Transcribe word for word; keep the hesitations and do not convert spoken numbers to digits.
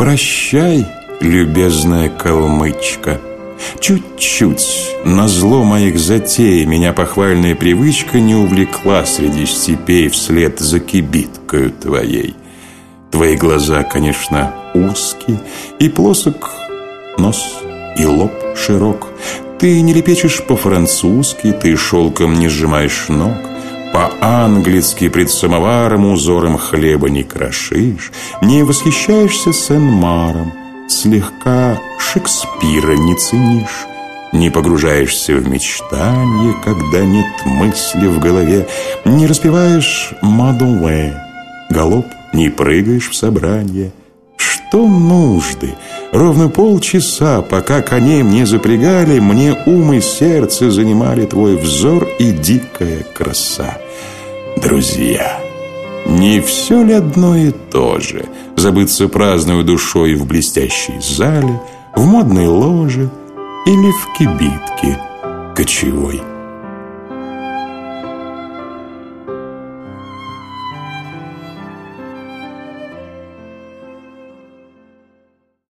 Прощай, любезная калмычка. Чуть-чуть, назло моих затей, меня похвальная привычка не увлекла среди степей вслед за кибиткою твоей. Твои глаза, конечно, узкие, и плосок нос, и лоб широк. Ты не лепечешь по-французски, ты шелком не сжимаешь ног. По-английски пред самоваром узором хлеба не крошишь, не восхищаешься Сен-Маром, слегка Шекспира не ценишь, не погружаешься в мечтанье, когда нет мысли в голове, не распеваешь «Мадонне», галоп, не прыгаешь в собранье. Что нужды? Ровно полчаса, пока коней мне запрягали, мне ум и сердце занимали твой взор и дикая краса. Друзья, не все ли одно и то же забыться праздную душой в блестящей зале, в модной ложе или в кибитке кочевой?